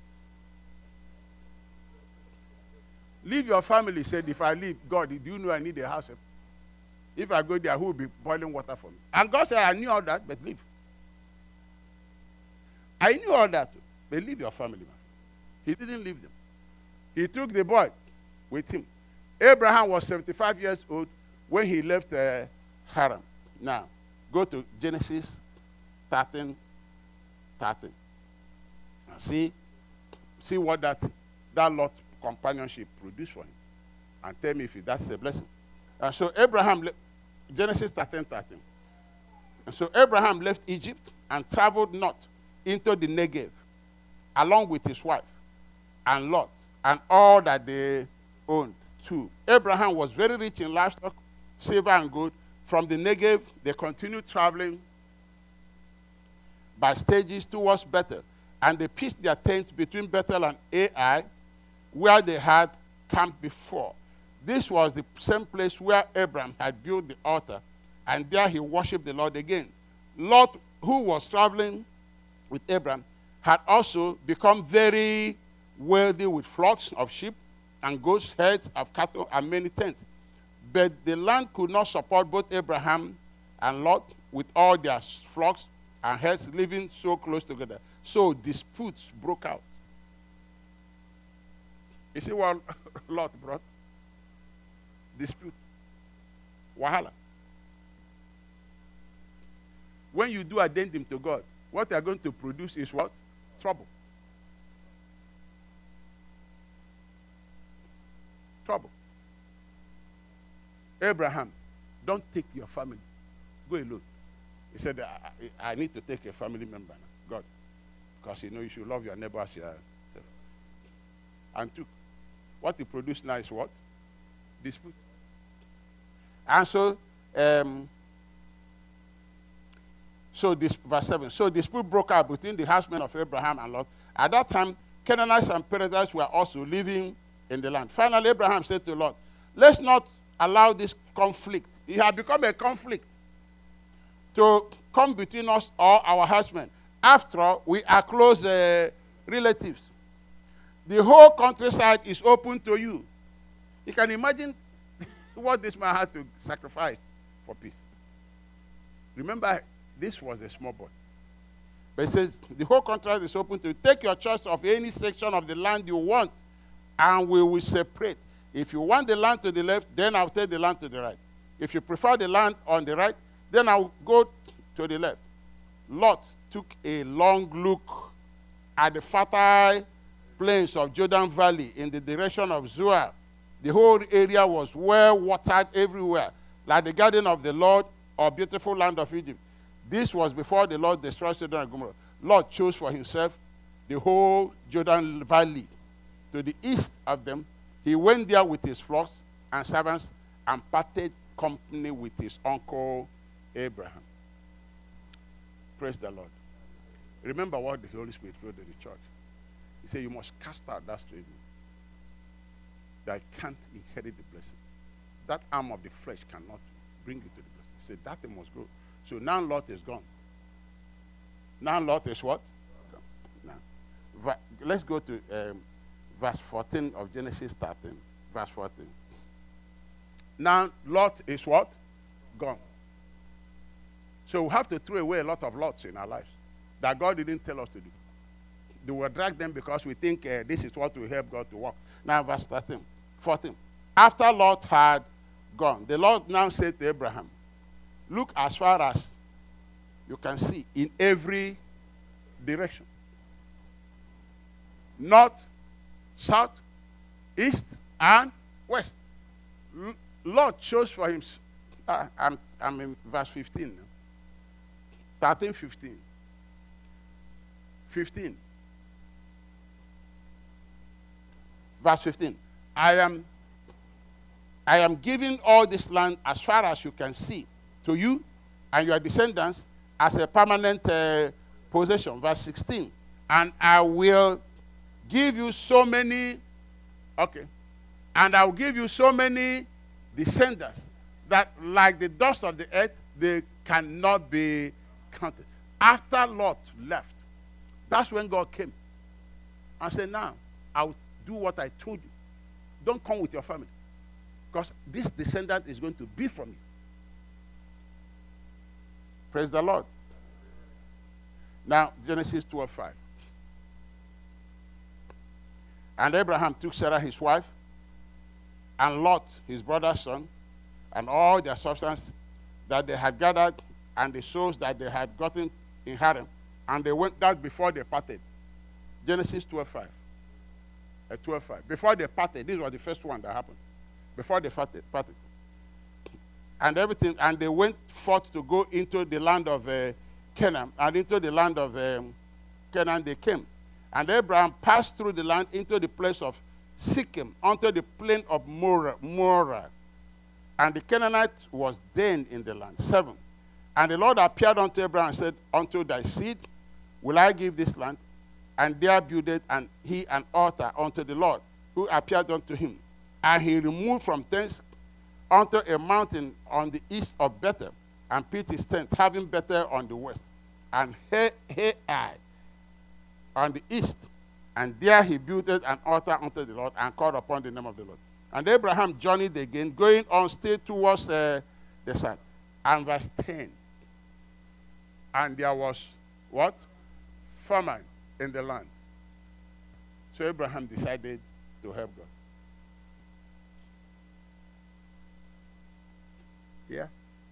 Leave your family. Said, if I leave, God, do you know I need a house? If I go there, who will be boiling water for me? And God said, I knew all that, but leave. I knew all that, but leave your family, man. He didn't leave them. He took the boy with him. Abraham was seventy-five years old when he left uh, Haran. Now, go to Genesis thirteen, thirteen. Now see, see what that, that Lot companionship produced for him. And tell me if that's a blessing. And so Abraham, Genesis thirteen, thirteen. And so Abraham left Egypt and traveled north into the Negev, along with his wife and Lot and all that they owned too. Abraham was very rich in livestock, silver and gold. From the Negev, they continued traveling by stages towards Bethel, and they pitched their tents between Bethel and Ai, where they had camped before. This was the same place where Abraham had built the altar, and there he worshipped the Lord again. Lot, who was traveling with Abraham, had also become very wealthy with flocks of sheep and goats, herds of cattle, and many tents. But the land could not support both Abraham and Lot with all their flocks and herds living so close together. So disputes broke out. You see what Lot brought? Dispute. Wahala. When you do addendum to God, what they are going to produce is what? Trouble. Trouble. Abraham, don't take your family. Go alone. He said, I, I need to take a family member now. God. Because you know you should love your neighbor as yourself. And took. What he produced now is what? Dispute. And so, um, so this, verse seven. So dispute broke out between the housemen of Abraham and Lot. At that time, Canaanites and Perizzites were also living in the land. Finally, Abraham said to Lot, let's not allow this conflict. It had become a conflict to come between us or our husband. After all, we are close uh, relatives. The whole countryside is open to you. You can imagine what this man had to sacrifice for peace. Remember, this was a small boy. But it says, the whole countryside is open to you. Take your choice of any section of the land you want, and we will separate. If you want the land to the left, then I'll take the land to the right. If you prefer the land on the right, then I'll go to the left. Lot took a long look at the fertile plains of Jordan Valley in the direction of Zoar. The whole area was well watered everywhere, like the garden of the Lord or beautiful land of Egypt. This was before the Lord destroyed Sodom and Gomorrah. Lot chose for himself the whole Jordan Valley. To the east of them, he went there with his flocks and servants and parted company with his uncle Abraham. Praise the Lord. Remember what the Holy Spirit wrote to the church. He said, you must cast out that stranger that can't inherit the blessing. That arm of the flesh cannot bring you to the blessing. He said, that thing must grow. So now Lot is gone. Now Lot is what? Gone. Now, let's go to um, verse fourteen of Genesis thirteen. Verse fourteen. Now Lot is what? Gone. So we have to throw away a lot of lots in our lives that God didn't tell us to do. They will drag them because we think uh, this is what will help God to work. Now verse thirteen, fourteen. After Lot had gone, the Lord now said to Abraham, look as far as you can see in every direction. North, south, east, and west. Lot chose for himself. Uh, I'm, I'm in verse fifteen now. thirteen, fifteen. fifteen. Verse fifteen. I am, I am giving all this land as far as you can see to you and your descendants as a permanent uh, possession. Verse sixteen. And I will give you so many, okay, and I will give you so many descendants that like the dust of the earth, they cannot be counted. After Lot left, that's when God came and said, now, I'll do what I told you. Don't come with your family, because this descendant is going to be from you. Praise the Lord. Now, Genesis twelve five. And Abraham took Sarah his wife, and Lot his brother's son, and all their substance that they had gathered, and the souls that they had gotten in Haran, and they went out before they parted. Genesis twelve five. Uh, twelve five. Before they parted, this was the first one that happened. Before they parted, parted. And everything, and they went forth to go into the land of uh, Canaan, and into the land of um, Canaan they came. And Abraham passed through the land into the place of Shechem, unto the plain of Morah. And the Canaanite was then in the land. Seven. And the Lord appeared unto Abraham and said, unto thy seed will I give this land, and there builded and he an altar unto the Lord, who appeared unto him. And he removed from thence unto a mountain on the east of Bethel, and pitched his tent, having Bethel on the west, and Hai on the east. And there he built an altar unto the Lord, and called upon the name of the Lord. And Abraham journeyed again, going on still towards uh, the south. And verse ten. And there was what? Famine in the land. So Abraham decided to help God. Yeah.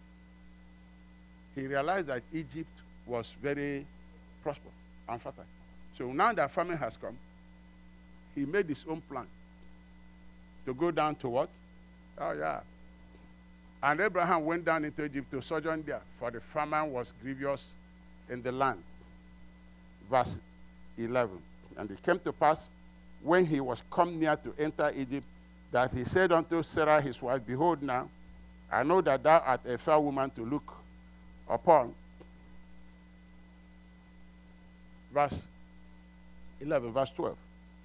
He realized that Egypt was very prosperous and fertile. So now that famine has come, he made his own plan to go down to what? Oh, yeah. And Abraham went down into Egypt to sojourn there, for the famine was grievous in the land. Verse eleven. And it came to pass, when he was come near to enter Egypt, that he said unto Sarah his wife, behold now, I know that thou art a fair woman to look upon. Verse eleven, verse twelve.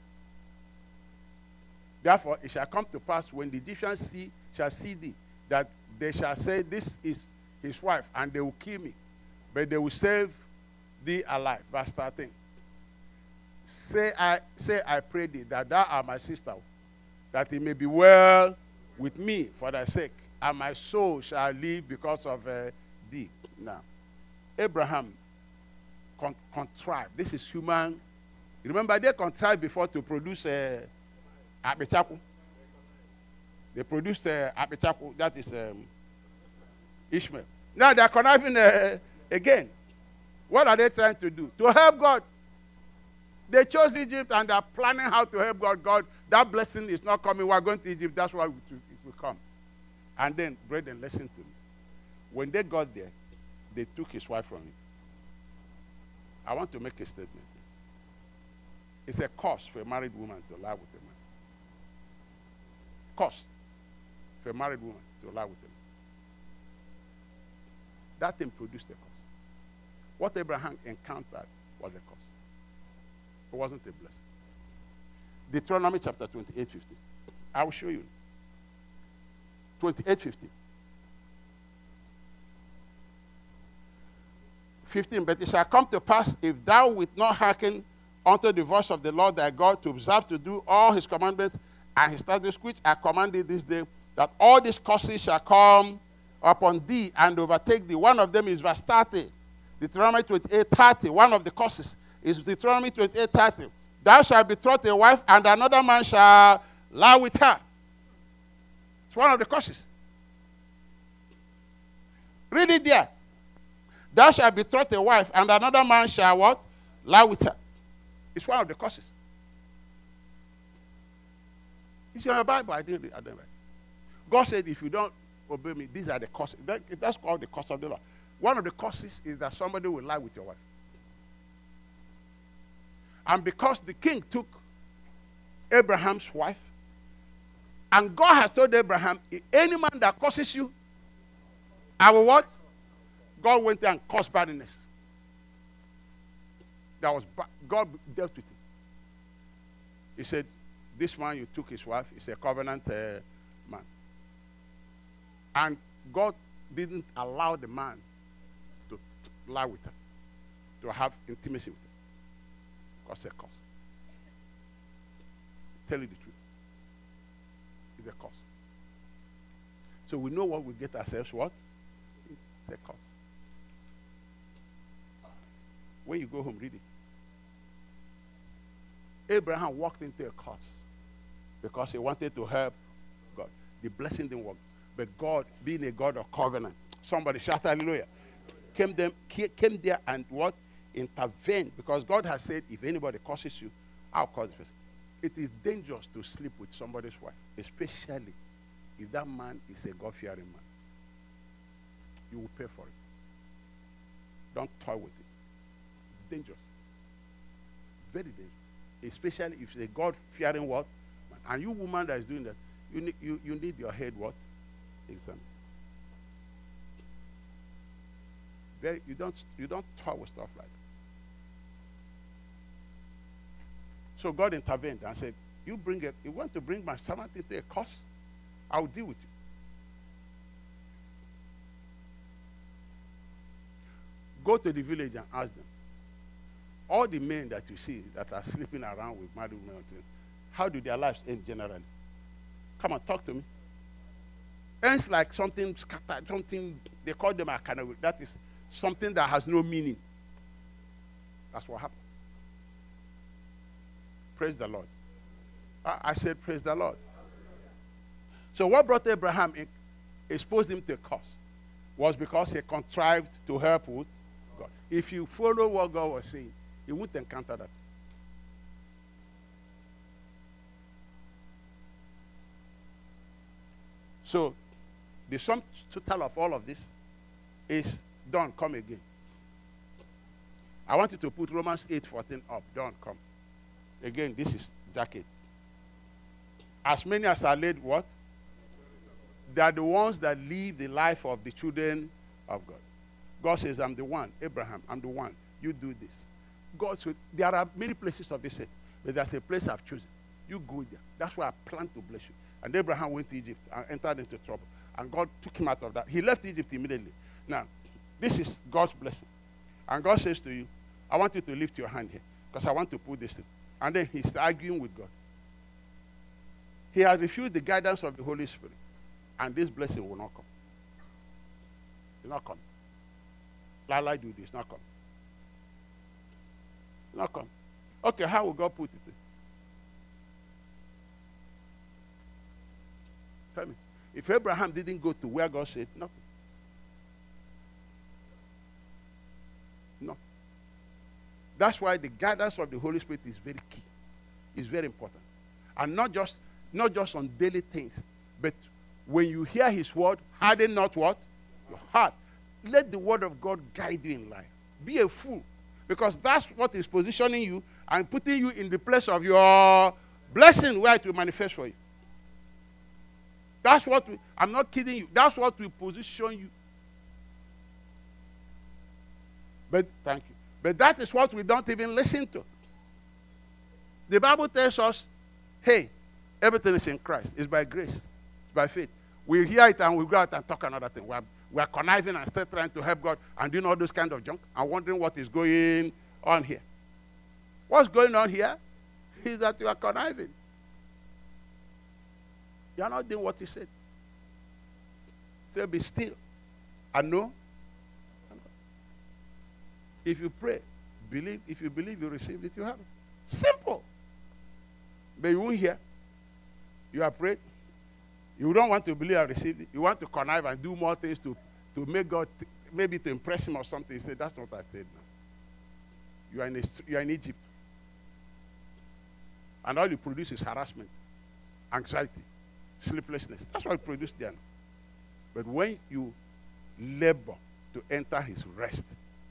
Therefore it shall come to pass, when the Egyptians see shall see thee, that they shall say, this is his wife, and they will kill me, but they will save thee alive. Verse thirteen. Say I say I pray thee that thou art my sister, that it may be well with me for thy sake, and my soul shall live because of uh, thee. Now, Abraham con contrived. This is human. Remember, they contrived before to produce uh, Abichaku. They produced uh, Abichaku, that is um, Ishmael. Now they are conniving uh, again. What are they trying to do? To help God. They chose Egypt and they are planning how to help God. God, that blessing is not coming. We are going to Egypt. That's why it will come. And then, brethren, listen to me. When they got there, they took his wife from him. I want to make a statement. It's a cost for a married woman to lie with a man. Cost for a married woman to lie with a man. That thing produced a cost. What Abraham encountered was a cost. It wasn't a blessing. Deuteronomy chapter twenty-eight fifty. I will show you. twenty-eight fifty. fifteen. But it shall come to pass, if thou wilt not hearken unto the voice of the Lord thy God, to observe to do all his commandments and his statutes which I command thee this day, that all these curses shall come upon thee and overtake thee. One of them is verse thirty. Deuteronomy twenty-eight thirty. One of the curses is Deuteronomy twenty-eight thirty. Thou shalt betroth a wife, and another man shall lie with her. It's one of the curses. Read it there. Thou shalt betroth a wife, and another man shall what? Lie with her. It's one of the curses. It's in your Bible. I didn't read. I didn't read. God said, if you don't obey me. These are the causes. That, that's called the cause of the law. One of the causes is that somebody will lie with your wife. And because the king took Abraham's wife, and God has told Abraham, any man that curses you, I will what? God went there and caused badness. That was ba- God dealt with him. He said, this man, you took his wife, is a covenant uh, man. And God didn't allow the man to lie with her, to have intimacy with her. Because it's a cause. Tell you the truth. It's a cause. So we know what we get ourselves what? It's a cause. When you go home, read it. Abraham walked into a curse because he wanted to help God. The blessing didn't work. But God, being a God of covenant, somebody shout hallelujah, came, them, came there and what? Intervened. Because God has said, if anybody curses you, I'll curse this person. It is dangerous to sleep with somebody's wife, especially if that man is a God-fearing man. You will pay for it. Don't toy with it. Dangerous. Very dangerous. Especially if it's a God-fearing what? Man. And you woman that is doing that, you need, you, you need your head what? Examined. Very, you don't you don't toy with stuff like that. So God intervened and said, you bring it, you want to bring my servant into a curse? I'll deal with you. Go to the village and ask them. All the men that you see that are sleeping around with married women, how do their lives end generally? Come on, talk to me. Ends like something scattered, something, they call them a kind of, that is something that has no meaning. That's what happened. Praise the Lord. I, I said, praise the Lord. So what brought Abraham in, exposed him to a curse, was because he contrived to help with God. If you follow what God was saying, you wouldn't encounter that. So the sum total of all of this is done, come again. I want you to put Romans eight fourteen up. Done, come. Again, this is jacket. As many as are laid what? They are the ones that live the life of the children of God. God says, I'm the one. Abraham, I'm the one. You do this. God said, there are many places of this set, but there's a place I've chosen. You go there. That's why I plan to bless you. And Abraham went to Egypt and entered into trouble. And God took him out of that. He left Egypt immediately. Now, this is God's blessing. And God says to you, I want you to lift your hand here because I want to put this thing. And then he's arguing with God. He has refused the guidance of the Holy Spirit. And this blessing will not come. It's not coming. Lala do this, not come. Not come. Okay, how will God put it? Tell me. If Abraham didn't go to where God said, nothing. No. That's why the guidance of the Holy Spirit is very key. It's very important. And not just not just on daily things, but when you hear his word, harden not what? Your heart. Let the word of God guide you in life. Be a fool. Because that's what is positioning you and putting you in the place of your blessing where it will manifest for you. That's what we, I'm not kidding you. That's what will position you. But thank you. But that is what we don't even listen to. The Bible tells us, hey, everything is in Christ. It's by grace. It's by faith. We hear it and we go out and talk another thing. We are, we are conniving and still trying to help God and doing all those kind of junk and wondering what is going on here. What's going on here is that you are conniving. You are not doing what he said. Say, be still. And know. If you pray, believe. If you believe you receive it, you have it. Simple. But you won't hear. You are prayed. You don't want to believe I received it. You want to connive and do more things to, to make God, th- maybe to impress him or something. He said, that's not what I said now. You are in, a, you are in Egypt. And all you produce is harassment, anxiety, sleeplessness. That's what you produce there now. But when you labor to enter his rest,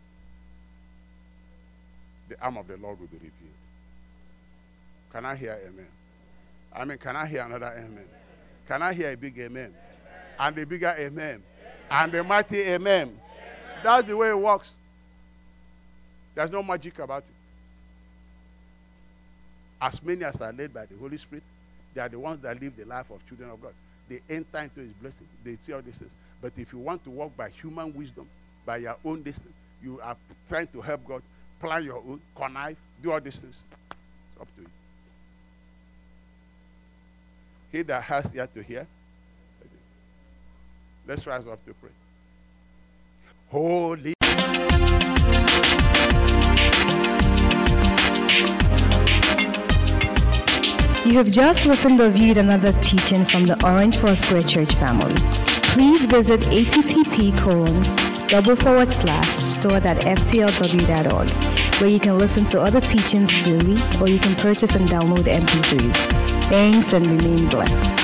the arm of the Lord will be revealed. Can I hear amen? I mean, can I hear another amen? Can I hear a big amen? Amen. And a bigger amen? Amen. And a mighty amen? Amen. That's the way it works. There's no magic about it. As many as are led by the Holy Spirit, they are the ones that live the life of children of God. They enter into his blessing. They see all these things. But if you want to walk by human wisdom, by your own destiny, you are trying to help God, plan your own, connive, do all these things. It's up to you. He that has ear to hear, let's rise up to pray. Holy. You have just listened or viewed another teaching from the Orange Foursquare Church family. Please visit http colon double forward slash store.ftlw.org, where you can listen to other teachings freely, or you can purchase and download M P threes. Thanks and remain blessed.